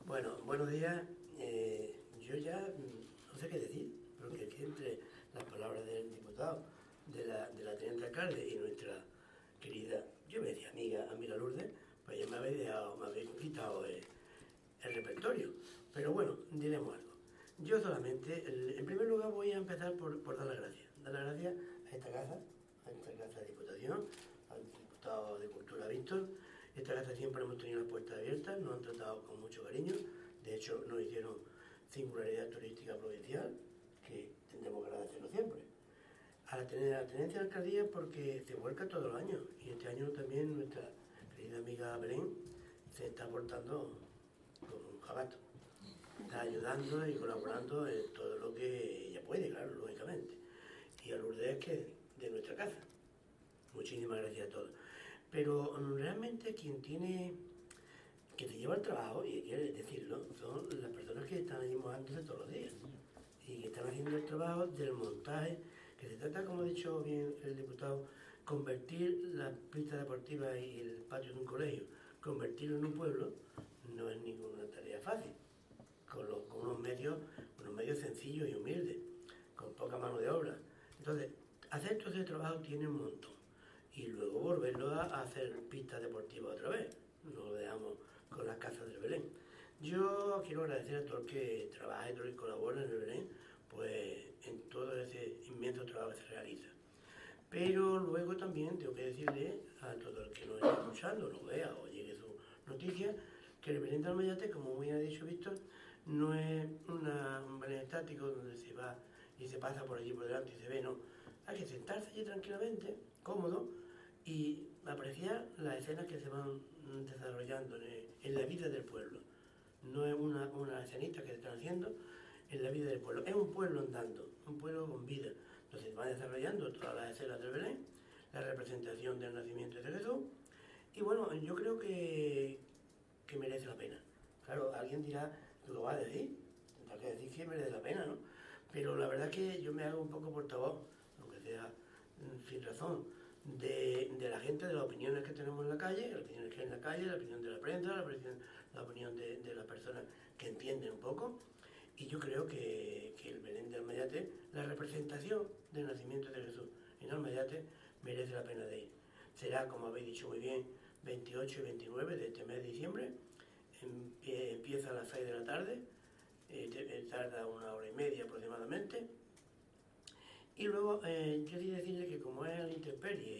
Bueno, buenos días. Yo ya no sé qué decir, porque es que entre las palabras del diputado, de la teniente alcalde y nuestra querida, yo me decía amiga Lourdes, pues ya me habéis quitado el repertorio. Pero bueno, diremos algo. Yo solamente, en primer lugar voy a empezar por dar las gracias. Dar las gracias a esta casa de Diputación, al diputado de Cultura Víctor. Esta casa siempre hemos tenido las puertas abiertas, nos han tratado con mucho cariño. De hecho, nos hicieron singularidad turística provincial, que tendremos que agradecerlo siempre. A la tenencia de alcaldía porque se vuelca todos los años. Y este año también nuestra querida amiga Belén se está portando como un jabato. Está ayudando y colaborando en todo lo que ella puede, claro, lógicamente. Y a Lourdes, que de nuestra casa. Muchísimas gracias a todos. Pero realmente quien se lleva el trabajo, y hay que decirlo, son las personas que están allí mojándose todos los días y que están haciendo el trabajo del montaje, que se trata, como ha dicho bien el diputado, convertir la pista deportiva y el patio de un colegio, convertirlo en un pueblo, no es ninguna tarea fácil, con unos medios sencillos y humildes, con poca mano de obra. Entonces, hacer todo ese trabajo tiene un montón. Y luego volverlo a hacer pistas deportivas otra vez. No lo dejamos con las casas del Belén. Yo quiero agradecer a todo el que trabaja y todo el que colabora en el Belén, pues en todo ese inmenso trabajo que se realiza. Pero luego también tengo que decirle a todo el que nos esté escuchando, lo vea o llegue su noticia, que el Belén de Almayate, como muy ha dicho Víctor, no es un Belén estático donde se va y se pasa por allí por delante y se ve, no. Hay que sentarse allí tranquilamente, cómodo, y apreciar las escenas que se van desarrollando en la vida del pueblo. No es una escenita que se están haciendo en la vida del pueblo. Es un pueblo andando, un pueblo con vida. Entonces va desarrollando todas las escenas del Belén, la representación del nacimiento de Jesús. Y bueno, yo creo que merece la pena. Claro, alguien dirá, tú lo vas a decir, tendrá que decir que merece la pena, ¿no? Pero la verdad es que yo me hago un poco portavoz, aunque sea sin razón, de la gente, de las opiniones que tenemos en la calle, las opiniones que hay en la calle, la opinión de la prensa, la opinión de las personas que entienden un poco. Y yo creo que el Belén de Almayate, la representación del nacimiento de Jesús en Almayate, merece la pena de ir. Será, como habéis dicho muy bien, 28 y 29 de este mes de diciembre. Empieza a las 6 de la tarde, tarda 1 hora y media aproximadamente. Y luego, yo sí decirle que como es la intemperie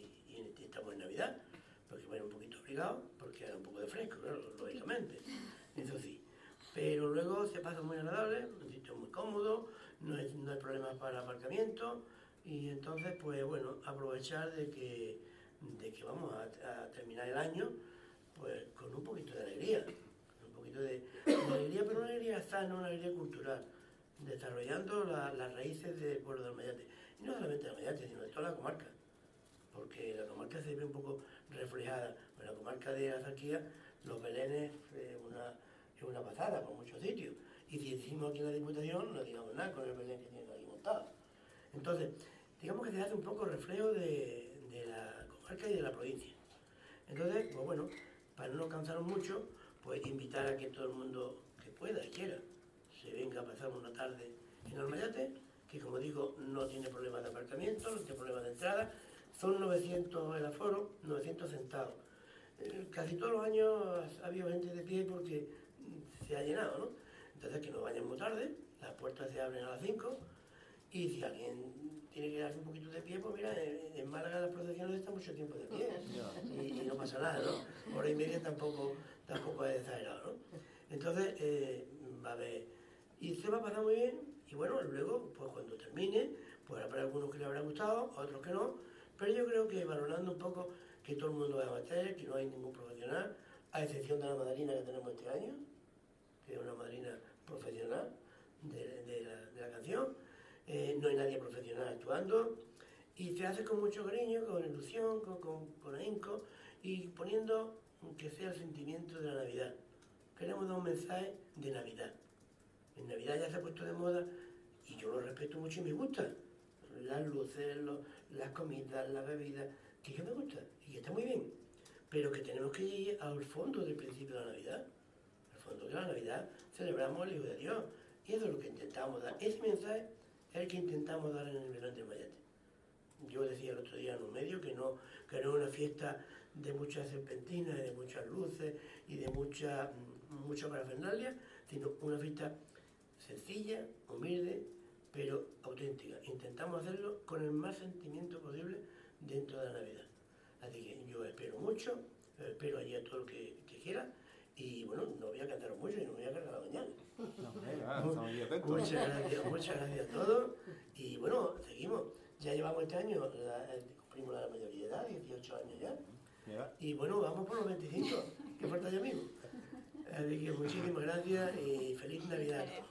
y estamos en Navidad, porque bueno, un poquito obligado, porque hay un poco de fresco, claro, lógicamente, eso sí. Pero luego se pasa muy agradable, un sitio muy cómodo, no hay problemas para aparcamiento, y entonces, pues bueno, aprovechar de que vamos a terminar el año pues con un poquito de alegría, un poquito de alegría, pero una alegría sana, una alegría cultural, desarrollando las raíces del pueblo de Almayate. Y no solamente de Almayate, sino de toda la comarca, porque la comarca se ve un poco reflejada. En la comarca de la Zarquía, los belenes es una pasada por muchos sitios. Y si decimos aquí en la Diputación, no digamos nada con el belén que tienen aquí montado. Entonces, digamos que se hace un poco reflejo de la comarca y de la provincia. Entonces, pues bueno, para no cansarnos mucho, pues invitar a que todo el mundo que pueda y quiera se venga a pasar una tarde en Almayate, que como digo, no tiene problemas de aparcamiento, no tiene problemas de entrada, son 900 el aforo, 900 sentados. Casi todos los años ha habido gente de pie porque se ha llenado, ¿no? Entonces que no vayan muy tarde, las puertas se abren a las 5, y si alguien tiene que quedarse un poquito de pie, pues mira, en Málaga las procesiones están mucho tiempo de pie y no pasa nada, ¿no? Hora y media tampoco es exagerado, ¿no? Entonces, va a haber, y se va a pasar muy bien, y bueno, luego, pues cuando termine, pues habrá algunos que le habrá gustado, otros que no, pero yo creo que valorando un poco que todo el mundo es amateur, que no hay ningún profesional, a excepción de la madrina que tenemos este año, que es una madrina profesional de la canción. No hay nadie profesional actuando y se hace con mucho cariño, con ilusión, con ahínco y poniendo que sea el sentimiento de la Navidad. Queremos dar un mensaje de Navidad. En Navidad ya se ha puesto de moda y yo lo respeto mucho y me gusta. Las luces, las comidas, las bebidas, que me gusta y que está muy bien. Pero que tenemos que ir al fondo del principio de la Navidad. Al fondo de la la Navidad celebramos el Hijo de Dios. Y eso es lo que intentamos dar. Ese mensaje es el que intentamos dar en el verano de Mayate. Yo decía el otro día en un medio que no es una fiesta de muchas serpentinas, y de muchas luces y de mucha parafernalia, sino una fiesta sencilla, humilde, pero auténtica. Intentamos hacerlo con el más sentimiento posible dentro de la Navidad. Así que yo espero mucho, espero allí a todo lo que quiera, y bueno, no voy a cantaros mucho y no voy a cargar la mañana. Muchas gracias a todos, y bueno, seguimos. Ya llevamos este año, cumplimos la mayoría de edad, 18 años ya. Y bueno, vamos por los 25, que falta ya mismo. Así que muchísimas gracias y feliz Navidad a todos.